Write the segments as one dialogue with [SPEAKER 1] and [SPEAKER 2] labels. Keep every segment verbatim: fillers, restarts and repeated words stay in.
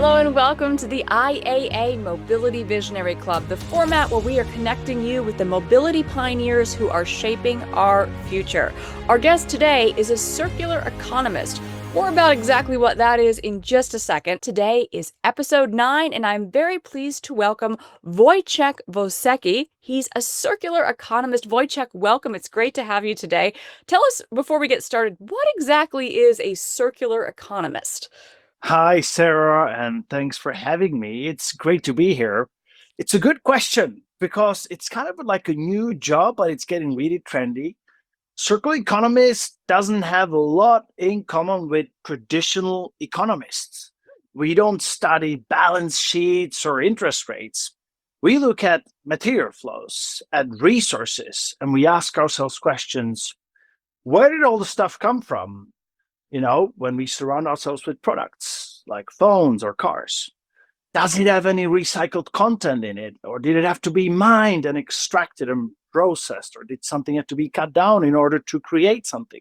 [SPEAKER 1] Hello and welcome to the I A A Mobility Visionary Club, the format where we are connecting you with the mobility pioneers who are shaping our future. Our guest today is a circular economist. More about exactly what that is in just a second. Today is episode nine, and I'm very pleased to welcome Wojciech Wosecki. He's a circular economist. Wojciech, welcome. It's great to have you today. Tell us, before we get started, what exactly is a circular economist?
[SPEAKER 2] Hi, Sarah, and thanks for having me. It's great to be here. It's a good question because it's kind of like a new job, but it's getting really trendy. Circular economist doesn't have a lot in common with traditional economists. We don't study balance sheets or interest rates. We look at material flows, at resources, and we ask ourselves questions. Where did all the stuff come from? You know, when we surround ourselves with products like phones or cars, does it have any recycled content in it? Or did it have to be mined and extracted and processed? Or did something have to be cut down in order to create something?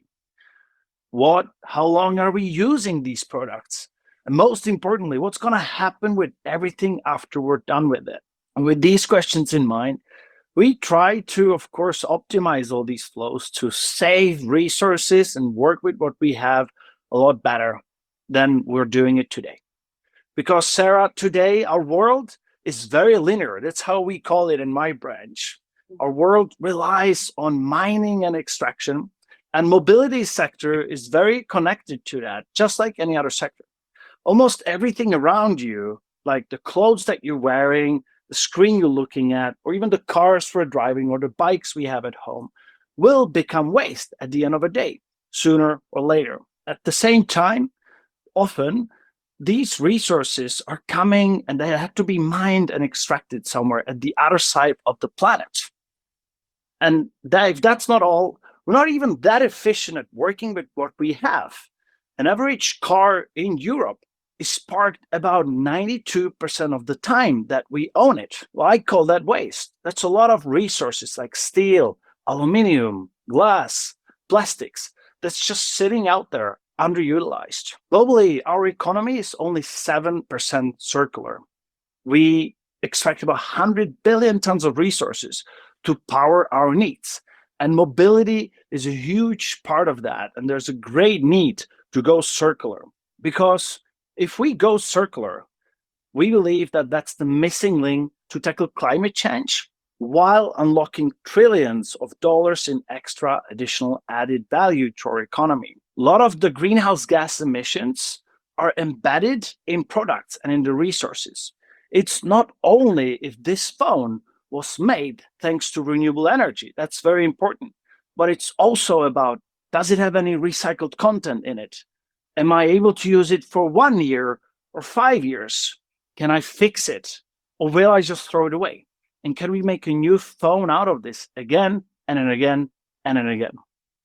[SPEAKER 2] What, how long are we using these products? And most importantly, what's going to happen with everything after we're done with it? And with these questions in mind, we try to, of course, optimize all these flows to save resources and work with what we have a lot better than we're doing it today. Because, Sarah, today our world is very linear. That's how we call it in my branch. Our world relies on mining and extraction, and mobility sector is very connected to that, just like any other sector. Almost everything around you, like the clothes that you're wearing, the screen you're looking at, or even the cars we're driving or the bikes we have at home, will become waste at the end of a day, sooner or later. At the same time, often these resources are coming and they have to be mined and extracted somewhere at the other side of the planet. And that, if that's not all, we're not even that efficient at working with what we have. An average car in Europe is parked about ninety-two percent of the time that we own it. Well, I call that waste. That's a lot of resources like steel, aluminum, glass, plastics that's just sitting out there underutilized. Globally, our economy is only seven percent circular. We extract about one hundred billion tons of resources to power our needs. And mobility is a huge part of that. And there's a great need to go circular because if we go circular, we believe that that's the missing link to tackle climate change while unlocking trillions of dollars in extra additional added value to our economy. A lot of the greenhouse gas emissions are embedded in products and in the resources. It's not only if this phone was made thanks to renewable energy, that's very important, but it's also about, does it have any recycled content in it? Am I able to use it for one year or five years? Can I fix it? Or will I just throw it away? And can we make a new phone out of this again and then again and then again?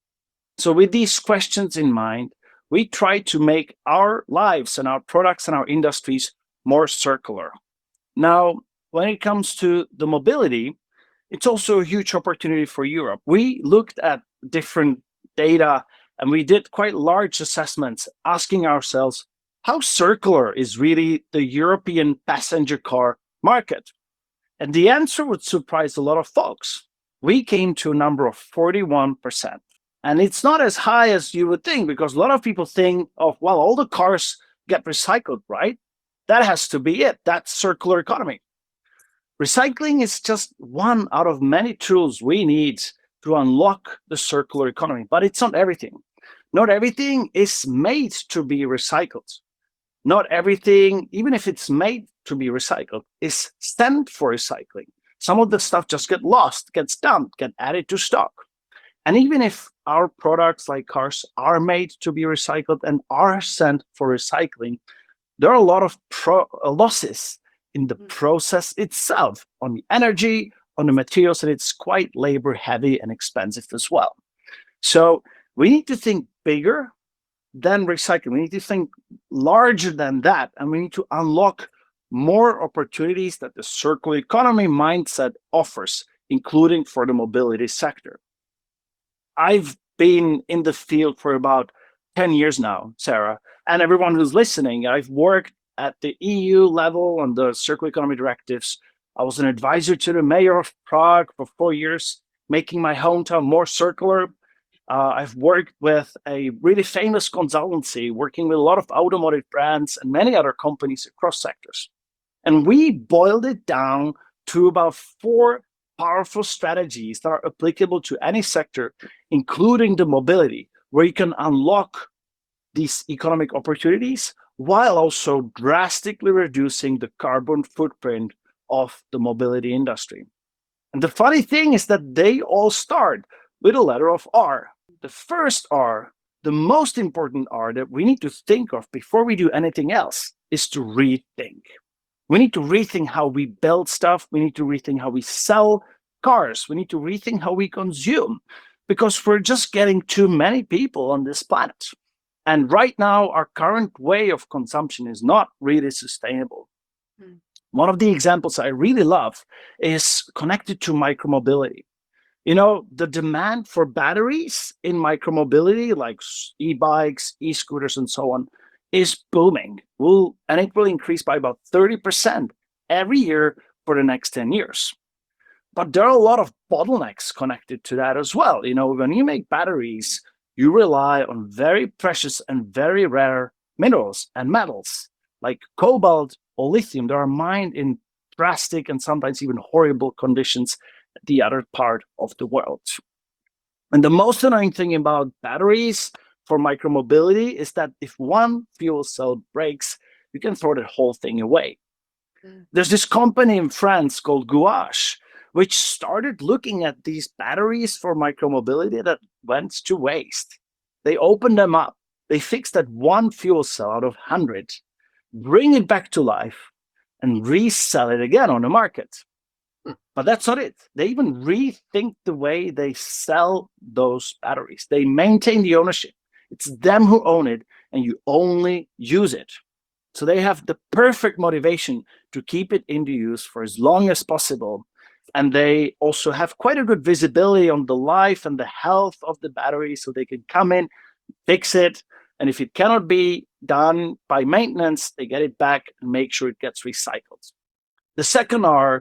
[SPEAKER 2] So with these questions in mind, we try to make our lives and our products and our industries more circular. Now, when it comes to the mobility, it's also a huge opportunity for Europe. We looked at different data and we did quite large assessments asking ourselves, how circular is really the European passenger car market? And the answer would surprise a lot of folks. We came to a number of forty-one percent. And it's not as high as you would think, because a lot of people think of, well, all the cars get recycled, right? That has to be it. That's circular economy. Recycling is just one out of many tools we need to unlock the circular economy, but it's not everything. Not everything is made to be recycled. Not everything, even if it's made to be recycled, is sent for recycling. Some of the stuff just get lost, gets dumped, get added to stock. And even if our products like cars are made to be recycled and are sent for recycling, there are a lot of pro- losses in the process itself, on the energy, on the materials, and it's quite labor heavy and expensive as well. So we need to think bigger than recycling. We need to think larger than that, and we need to unlock more opportunities that the circular economy mindset offers, including for the mobility sector. I've been in the field for about ten years now, Sarah, and everyone who's listening, I've worked at the E U level on the circular economy directives. I was an advisor to the mayor of Prague for four years, making my hometown more circular. Uh, I've worked with a really famous consultancy, working with a lot of automotive brands and many other companies across sectors. And we boiled it down to about four powerful strategies that are applicable to any sector, including the mobility, where you can unlock these economic opportunities while also drastically reducing the carbon footprint of the mobility industry. And the funny thing is that they all start with a letter of R. The first R, the most important R that we need to think of before we do anything else, is to rethink. We need to rethink how we build stuff. We need to rethink how we sell cars. We need to rethink how we consume, because we're just getting too many people on this planet. And right now, our current way of consumption is not really sustainable. Mm. One of the examples I really love is connected to micromobility. You know, the demand for batteries in micromobility, like e-bikes, e-scooters, and so on, is booming. Will and it will increase by about thirty percent every year for the next ten years. But there are a lot of bottlenecks connected to that as well. You know, when you make batteries, you rely on very precious and very rare minerals and metals like cobalt or lithium that are mined in drastic and sometimes even horrible conditions at the other part of the world. And the most annoying thing about batteries for micromobility is that if one fuel cell breaks, you can throw the whole thing away. Mm. There's this company in France called Gouache, which started looking at these batteries for micromobility that went to waste. They opened them up. They fixed that one fuel cell out of one hundred, bring it back to life, and resell it again on the market. But that's not it. They even rethink the way they sell those batteries. They maintain the ownership. It's them who own it, and you only use it. So they have the perfect motivation to keep it into use for as long as possible. And they also have quite a good visibility on the life and the health of the battery, so they can come in, fix it. And if it cannot be done by maintenance, they get it back and make sure it gets recycled. The second R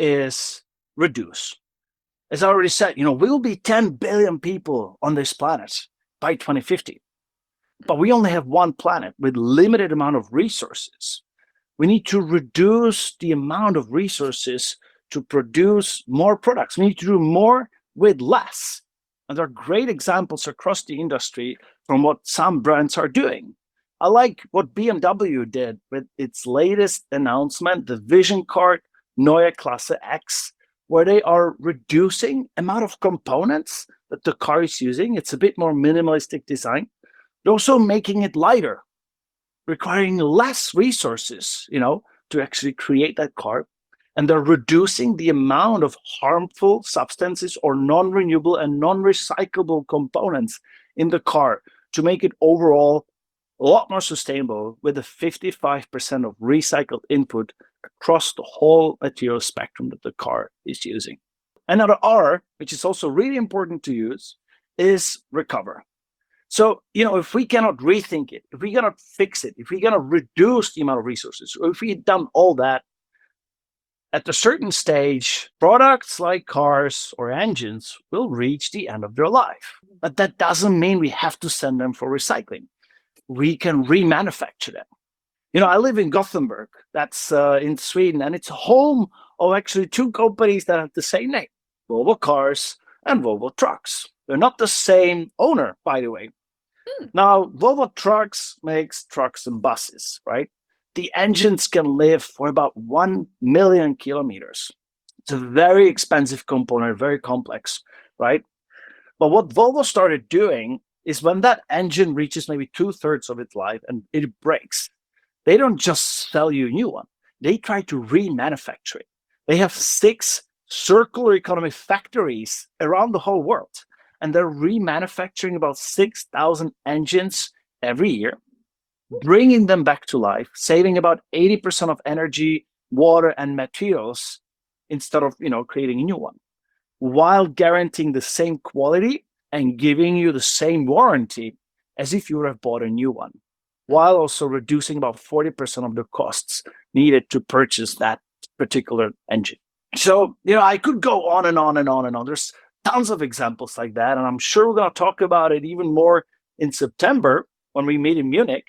[SPEAKER 2] is reduce. As I already said, you know, we'll be ten billion people on this planet by twenty fifty. But we only have one planet with limited amount of resources. We need to reduce the amount of resources to produce more products. We need to do more with less. And there are great examples across the industry from what some brands are doing. I like what B M W did with its latest announcement, the Vision Card Neue Klasse X, where they are reducing amount of components that the car is using. It's a bit more minimalistic design. They're also making it lighter, requiring less resources, you know, to actually create that car. And they're reducing the amount of harmful substances or non-renewable and non-recyclable components in the car to make it overall a lot more sustainable, with a fifty-five percent of recycled input across the whole material spectrum that the car is using. Another R, which is also really important to use, is recover. So, you know, if we cannot rethink it, if we cannot fix it, if we cannot reduce the amount of resources, or if we had done all that, at a certain stage, products like cars or engines will reach the end of their life. But that doesn't mean we have to send them for recycling. We can remanufacture them. You know, I live in Gothenburg, that's uh, in Sweden, and it's home of actually two companies that have the same name, Volvo Cars and Volvo Trucks. They're not the same owner, by the way. Hmm. Now, Volvo Trucks makes trucks and buses, right? The engines can live for about one million kilometers. It's a very expensive component, very complex, right? But what Volvo started doing is when that engine reaches maybe two thirds of its life and it breaks, they don't just sell you a new one. They try to remanufacture it. They have six circular economy factories around the whole world, and they're remanufacturing about six thousand engines every year, bringing them back to life, saving about eighty percent of energy, water, and materials instead of, you know, creating a new one, while guaranteeing the same quality and giving you the same warranty as if you would have bought a new one. while also reducing about forty percent of the costs needed to purchase that particular engine. So, you know, I could go on and on and on and on. There's tons of examples like that. And I'm sure we're going to talk about it even more in September when we meet in Munich.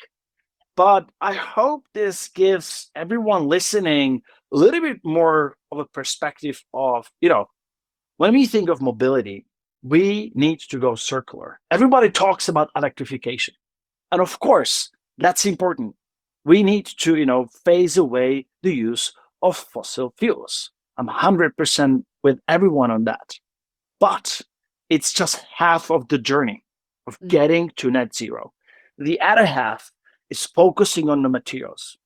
[SPEAKER 2] But I hope this gives everyone listening a little bit more of a perspective of, you know, when we think of mobility, we need to go circular. Everybody talks about electrification. And of course, that's important. We need to, you know, phase away the use of fossil fuels. I'm one hundred percent with everyone on that. But it's just half of the journey of
[SPEAKER 1] Mm.
[SPEAKER 2] getting to net zero. The other half is focusing on the materials,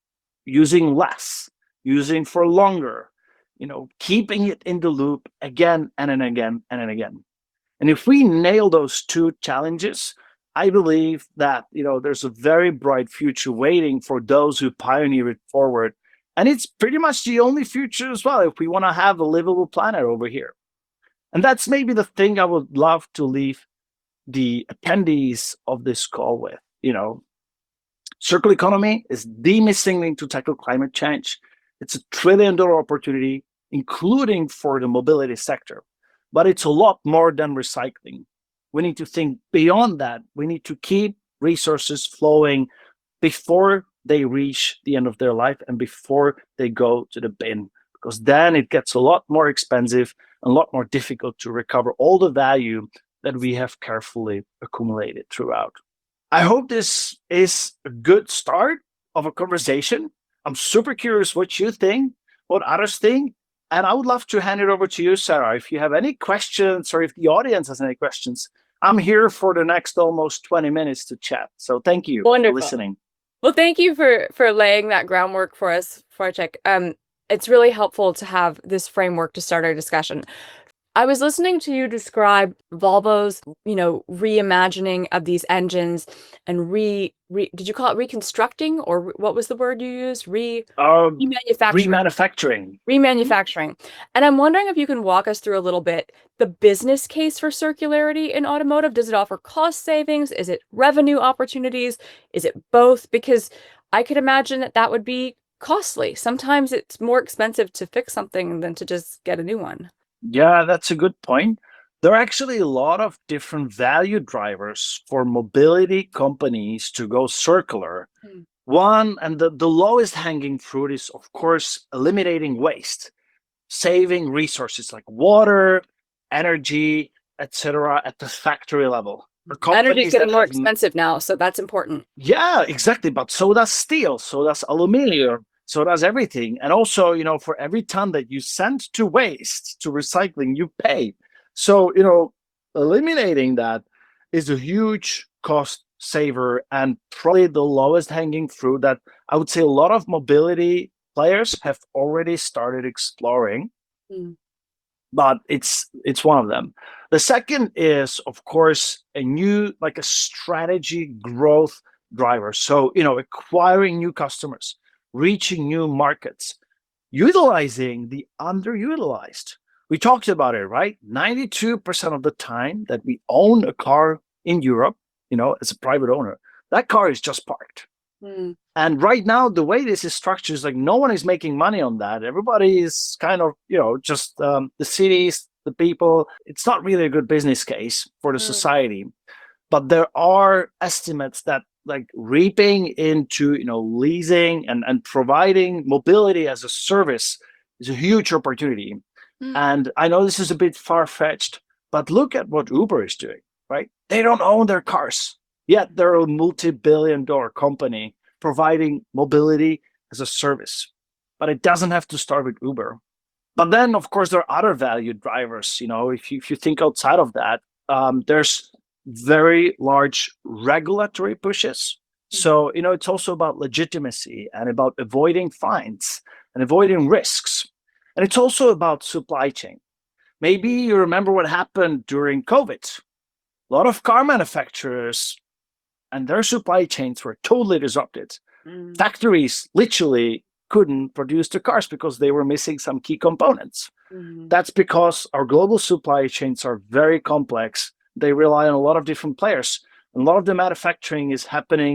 [SPEAKER 2] using less, using for longer, you know, keeping it in the loop again and, and again and, and again. And if we nail those two challenges, I believe that, you know, there's a very bright future waiting for those who pioneer it forward. And it's pretty much the only future as well if we want to have a livable planet over here. And that's maybe the thing I would love to leave the attendees of this call with. You know, circular economy is the missing link to tackle climate change. It's a trillion dollar opportunity, including for the mobility sector. But it's a lot more than recycling. We need to think beyond that. We need to keep resources flowing before they reach the end of their life and before they go to the bin, because then it gets a lot more expensive and a lot more difficult to recover all the value that we have carefully accumulated throughout. I hope this is a good start of a conversation. I'm super curious what you think, what others think. And I would love to hand it over to you, Sarah. If you have any questions or if the audience has any questions, I'm here for the next almost twenty minutes to chat. So thank you
[SPEAKER 1] Wonderful.
[SPEAKER 2] for listening.
[SPEAKER 1] Well, thank you for for laying that groundwork for us, Wojciech. Um, it's really helpful to have this framework to start our discussion. I was listening to you describe Volvo's, you know, reimagining of these engines and re, re did you call it reconstructing, or re- what was the word you used? Re
[SPEAKER 2] Um,
[SPEAKER 1] remanufacturing.
[SPEAKER 2] remanufacturing.
[SPEAKER 1] Remanufacturing. And I'm wondering if you can walk us through a little bit the business case for circularity in automotive. Does it offer cost savings? Is it revenue opportunities? Is it both? Because I could imagine that that would be costly. Sometimes it's more expensive to fix something than to just get a new one.
[SPEAKER 2] Yeah, that's a good point. There are actually a lot of different value drivers for mobility companies to go circular.
[SPEAKER 1] Hmm.
[SPEAKER 2] One, and the, the lowest hanging fruit is, of course, eliminating waste, saving resources like water, energy, et cetera, at the factory level. For
[SPEAKER 1] Energy's
[SPEAKER 2] companies
[SPEAKER 1] getting
[SPEAKER 2] that
[SPEAKER 1] more
[SPEAKER 2] have-
[SPEAKER 1] expensive now, so that's important.
[SPEAKER 2] Yeah, exactly. But so does steel, so does aluminum, so does everything. And also, you know, for every ton that you send to waste, to recycling, you pay. So, you know, eliminating that is a huge cost saver and probably the lowest hanging fruit that I would say a lot of mobility players have already started exploring.
[SPEAKER 1] Mm.
[SPEAKER 2] But it's it's one of them. The second is, of course, a new, like a strategy growth driver. So, you know, acquiring new customers, reaching new markets, utilizing the underutilized. We talked about it, right? ninety-two percent of the time that we own a car in Europe, you know, as a private owner, that car is just parked.
[SPEAKER 1] Mm.
[SPEAKER 2] And right now, the way this is structured is like no one is making money on that. Everybody is kind of, you know, just um, the cities, the people. It's not really a good business case for the
[SPEAKER 1] Mm.
[SPEAKER 2] society. But there are estimates that like reaping into, you know, leasing and, and providing mobility as a service is a huge opportunity.
[SPEAKER 1] Mm.
[SPEAKER 2] And I know this is a bit far-fetched, but look at what Uber is doing, right? They don't own their cars, yet they're a multi-billion dollar company providing mobility as a service. But it doesn't have to start with Uber. But then, of course, there are other value drivers. You know, if you, if you think outside of that, um, there's very large regulatory pushes. So, you know, it's also about legitimacy and about avoiding fines and avoiding risks. And it's also about supply chain. Maybe you remember what happened during COVID. A lot of car manufacturers and their supply chains were totally disrupted.
[SPEAKER 1] Mm.
[SPEAKER 2] Factories literally couldn't produce the cars because they were missing some key components.
[SPEAKER 1] Mm.
[SPEAKER 2] That's because our global supply chains are very complex. They rely on a lot of different players. And a lot of the manufacturing is happening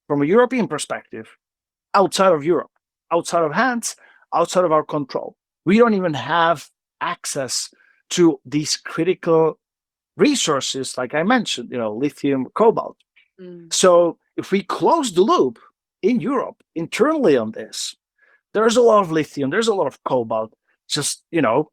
[SPEAKER 2] from a European perspective, outside of Europe, outside of hands, outside of our control. We don't even have access to these critical resources, like I mentioned, you know, lithium, cobalt.
[SPEAKER 1] Mm.
[SPEAKER 2] So if we close the loop in Europe internally on this, there's a lot of lithium, there's a lot of cobalt just, you know,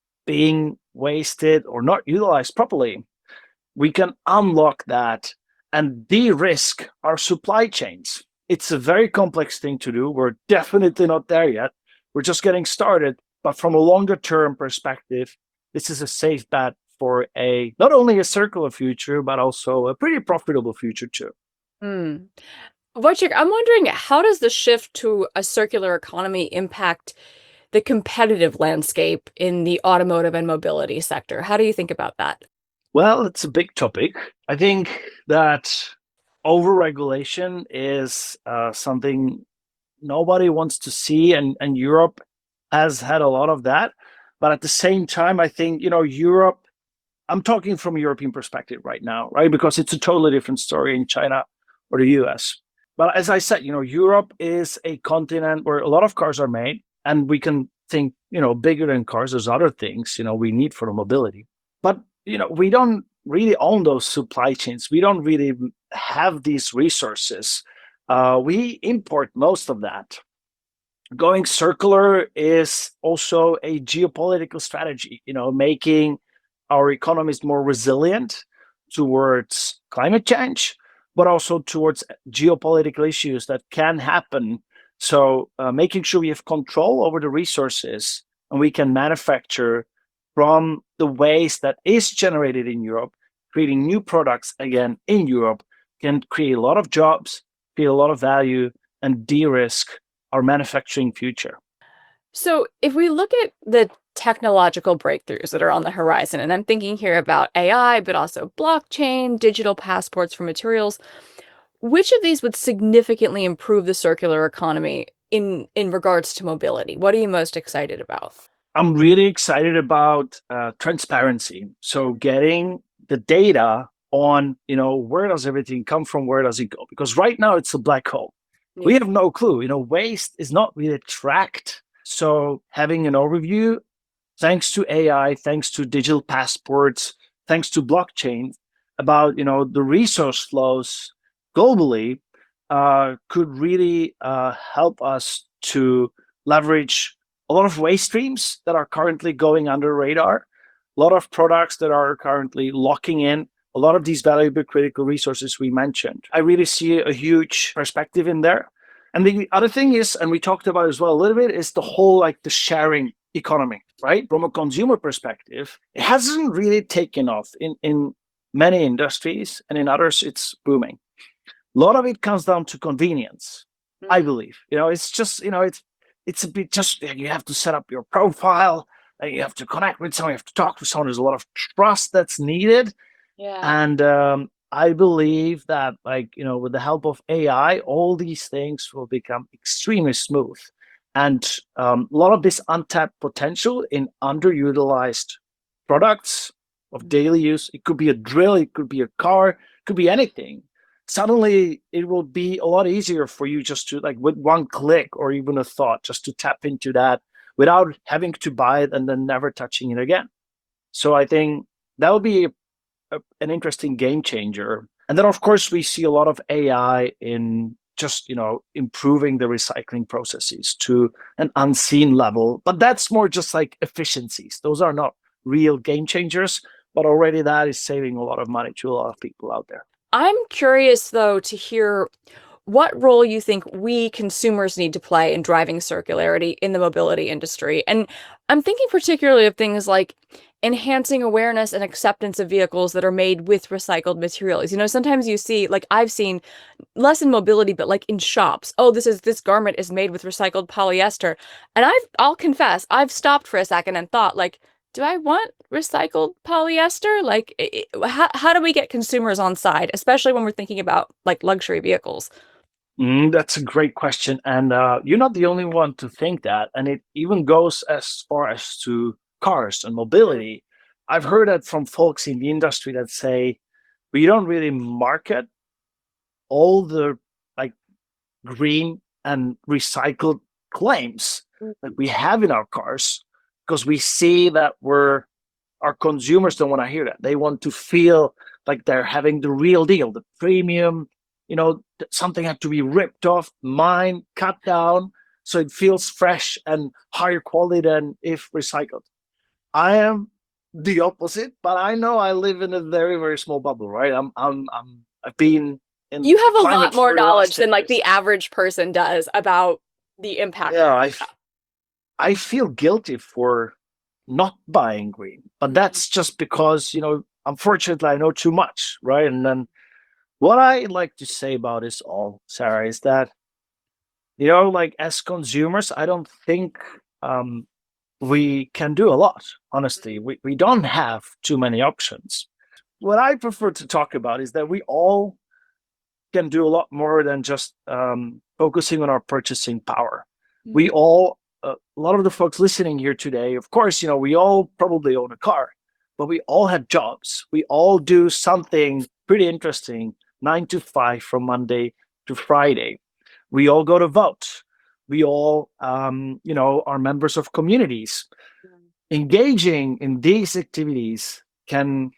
[SPEAKER 2] being wasted or not utilized properly. We can unlock that and de-risk our supply chains. It's a very complex thing to do. We're definitely not there yet. We're just getting started. But from a longer term perspective, this is a safe bet for a not only a circular future, but also a pretty profitable future too.
[SPEAKER 1] Mm. Wojciech, I'm wondering, how does the shift to a circular economy impact the competitive landscape in the automotive and mobility sector? How do you think about that?
[SPEAKER 2] Well, it's a big topic. I think that overregulation is uh, something nobody wants to see, and, and Europe has had a lot of that. But at the same time, I think, you know, Europe, I'm talking from a European perspective right now, right? Because it's a totally different story in China or the U S. But as I said, you know, Europe is a continent where a lot of cars are made, and we can think, you know, bigger than cars, there's other things, you know, we need for the mobility. But, you know, we don't really own those supply chains. We don't really have these resources. Uh, we import most of that. Going circular is also a geopolitical strategy, you know, making our economies more resilient towards climate change, but also towards geopolitical issues that can happen. So, uh, making sure we have control over the resources and we can manufacture from the waste that is generated in Europe, creating new products again in Europe can create a lot of jobs, create a lot of value, and de risk our manufacturing future.
[SPEAKER 1] So, if we look at the technological breakthroughs that are on the horizon, and I'm thinking here about A I, but also blockchain, digital passports for materials, which of these would significantly improve the circular economy in in regards to mobility? What are you most excited about?
[SPEAKER 2] I'm really excited about uh, transparency. So getting the data on, you know, where does everything come from? Where does it go? Because right now it's a black hole. We
[SPEAKER 1] Yeah.
[SPEAKER 2] have no clue. You know, waste is not really tracked. So having an overview, thanks to A I, thanks to digital passports, thanks to blockchain, about, you know, the resource flows globally, uh, could really uh, help us to leverage a lot of waste streams that are currently going under radar, a lot of products that are currently locking in a lot of these valuable critical resources we mentioned. I really see a huge perspective in there. And the other thing is, and we talked about as well a little bit, is the whole like the sharing economy, right? From a consumer perspective, it hasn't really taken off in, in many industries, and in others, it's booming. A lot of it comes down to convenience, I
[SPEAKER 1] Mm.
[SPEAKER 2] believe. You know, it's just, you know, it's it's a bit just you have to set up your profile, uh, you have to connect with someone, you have to talk to someone. There's a lot of trust that's needed.
[SPEAKER 1] Yeah.
[SPEAKER 2] And um, I believe that, like, you know, with the help of A I, all these things will become extremely smooth. And um, a lot of this untapped potential in underutilized products of daily use, it could be a drill, it could be a car, it could be anything. Suddenly, it will be a lot easier for you just to, like, with one click or even a thought, just to tap into that without having to buy it and then never touching it again. So I think that would be a, an interesting game changer. And then, of course, we see a lot of A I in just, you know, improving the recycling processes to an unseen level. But that's more just like efficiencies. Those are not real game changers, but already that is saving a lot of money to a lot of people out there.
[SPEAKER 1] I'm curious, though, to hear what role you think we consumers need to play in driving circularity in the mobility industry. And I'm thinking particularly of things like enhancing awareness and acceptance of vehicles that are made with recycled materials. You know, sometimes you see, like I've seen less in mobility, but like in shops, oh, this is this garment is made with recycled polyester. And I've I'll confess, I've stopped for a second and thought, like, do I want recycled polyester? Like, i- i- how, how do we get consumers on side, especially when we're thinking about like luxury vehicles?
[SPEAKER 2] Mm, that's a great question. And uh, you're not the only one to think that. And it even goes as far as to cars and mobility. I've heard that from folks in the industry that say, we don't really market all the like green and recycled claims
[SPEAKER 1] Mm.
[SPEAKER 2] that we have in our cars, because we see that we're our consumers don't want to hear that. They want to feel like they're having the real deal, the premium, you know, something had to be ripped off, mined, cut down, so it feels fresh and higher quality than if recycled. I am the opposite, but I know I live in a very, very small bubble, right? I'm, I'm, I'm I've been in
[SPEAKER 1] You have a
[SPEAKER 2] climate
[SPEAKER 1] lot more
[SPEAKER 2] for the last
[SPEAKER 1] knowledge
[SPEAKER 2] ten
[SPEAKER 1] than like
[SPEAKER 2] years.
[SPEAKER 1] the average person does about the impact.
[SPEAKER 2] Yeah, I, I feel guilty for not buying green, but
[SPEAKER 1] Mhm.
[SPEAKER 2] that's just because, you know, unfortunately I know too much, right? And then what I like to say about this all, Sarah, is that, you know, like as consumers, I don't think um, we can do a lot. Honestly, we, we don't have too many options. What I prefer to talk about is that we all can do a lot more than just um, focusing on our purchasing power.
[SPEAKER 1] Mhm.
[SPEAKER 2] We all, uh, a lot of the folks listening here today, of course, you know, we all probably own a car, but we all have jobs. We all do something pretty interesting, nine to five from Monday to Friday. We all go to vote. We all, um, you know, are members of communities. Engaging in these activities can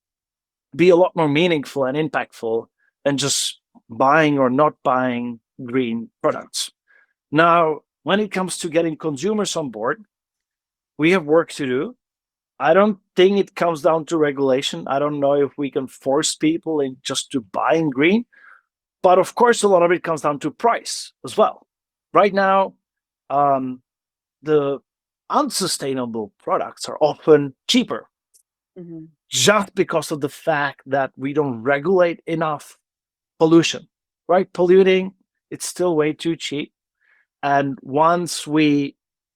[SPEAKER 2] be a lot more meaningful and impactful than just buying or not buying green products. Now, when it comes to getting consumers on board, we have work to do. I don't think it comes down to regulation. I don't know if we can force people in just to buying green, but of course, a lot of it comes down to price as well. Right now, um, the unsustainable products are often cheaper
[SPEAKER 1] Mhm.
[SPEAKER 2] just because of the fact that we don't regulate enough pollution, right? Polluting, it's still way too cheap. And once we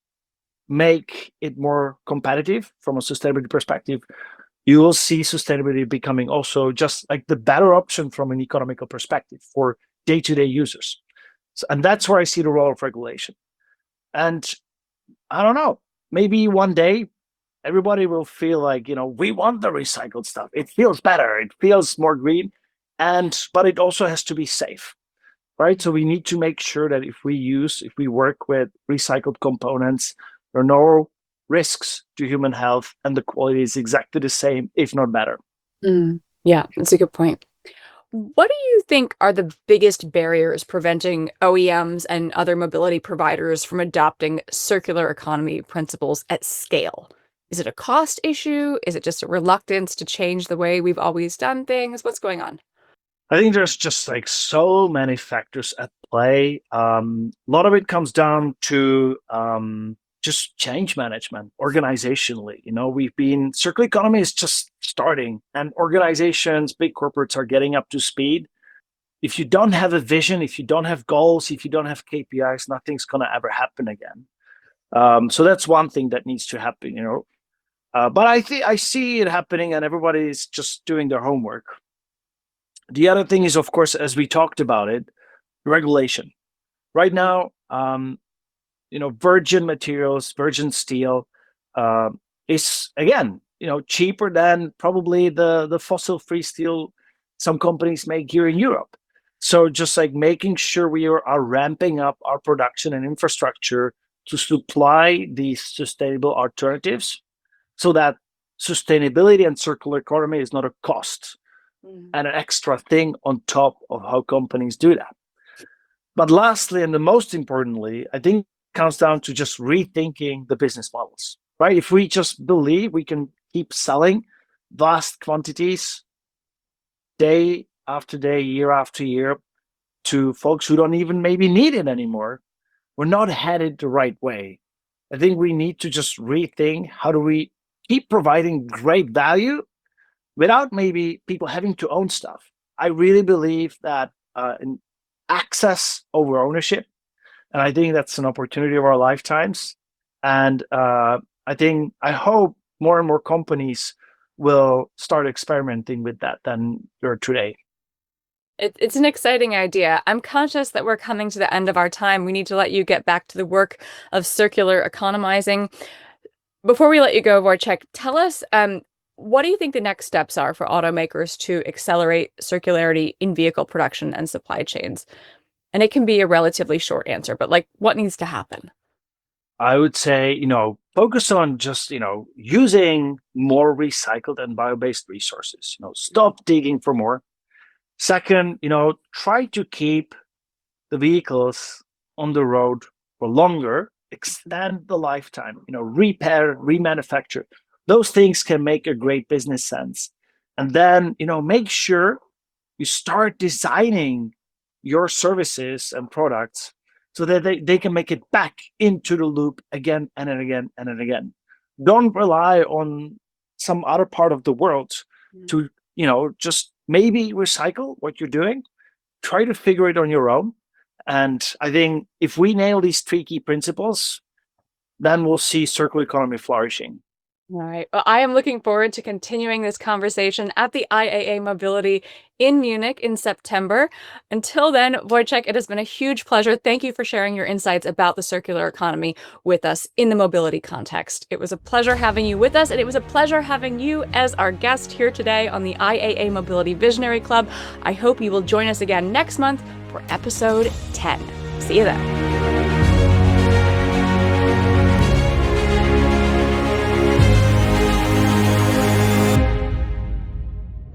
[SPEAKER 2] make it more competitive from a sustainability perspective, you will see sustainability becoming also just like the better option from an economical perspective for day-to-day users. So, and that's where I see the role of regulation. And I don't know, maybe one day everybody will feel like, you know, we want the recycled stuff. It feels better, it feels more green, and but it also has to be safe, right? So we need to make sure that if we use, if we work with recycled components, there are no risks to human health and the quality is exactly the same, if not better.
[SPEAKER 1] Mm. Yeah, that's a good point. What do you think are the biggest barriers preventing O E Ms and other mobility providers from adopting circular economy principles at scale? Is it a cost issue? Is it just a reluctance to change the way we've always done things? What's going on?
[SPEAKER 2] I think there's just like so many factors at play. Um, a lot of it comes down to um, just change management organizationally. You know, we've been circular economy is just starting, and organizations, big corporates are getting up to speed. If you don't have a vision, if you don't have goals, if you don't have K P Is, nothing's gonna ever happen again. Um, so that's one thing that needs to happen. You know, uh, but I think I see it happening, and everybody's just doing their homework. The other thing is, of course, as we talked about it, regulation. Right now, um, you know, virgin materials, virgin steel, uh, is again, you know, cheaper than probably the the fossil free steel some companies make here in Europe. So just like making sure we are, are ramping up our production and infrastructure to supply these sustainable alternatives, so that sustainability and circular economy is not a cost
[SPEAKER 1] Mhm.
[SPEAKER 2] and an extra thing on top of how companies do that. But lastly, and the most importantly, I think it comes down to just rethinking the business models, right? If we just believe we can keep selling vast quantities day after day, year after year to folks who don't even maybe need it anymore, we're not headed the right way. I think we need to just rethink how do we keep providing great value without maybe people having to own stuff. I really believe that uh, in access over ownership, and I think that's an opportunity of our lifetimes. And uh, I think I hope more and more companies will start experimenting with that than you're today.
[SPEAKER 1] It, it's an exciting idea. I'm conscious that we're coming to the end of our time. We need to let you get back to the work of circular economizing. Before we let you go, Wojciech, tell us um, what do you think the next steps are for automakers to accelerate circularity in vehicle production and supply chains? And it can be a relatively short answer, but like what needs to happen?
[SPEAKER 2] I would say, you know, focus on just, you know, using more recycled and bio-based resources. You know, stop digging for more. Second, you know, try to keep the vehicles on the road for longer, extend the lifetime, you know, repair, remanufacture. Those things can make a great business sense. And then, you know, make sure you start designing your services and products so that they, they can make it back into the loop again and then again and then again. Don't rely on some other part of the world
[SPEAKER 1] Mm.
[SPEAKER 2] to, you know, just maybe recycle what you're doing. Try to figure it on your own. And I think if we nail these three key principles, then we'll see circular economy flourishing.
[SPEAKER 1] All right. Well, I am looking forward to continuing this conversation at the I A A Mobility in Munich in September. Until then, Wojciech, it has been a huge pleasure. Thank you for sharing your insights about the circular economy with us in the mobility context. It was a pleasure having you with us, and it was a pleasure having you as our guest here today on the I A A Mobility Visionary Club. I hope you will join us again next month for episode ten. See you then.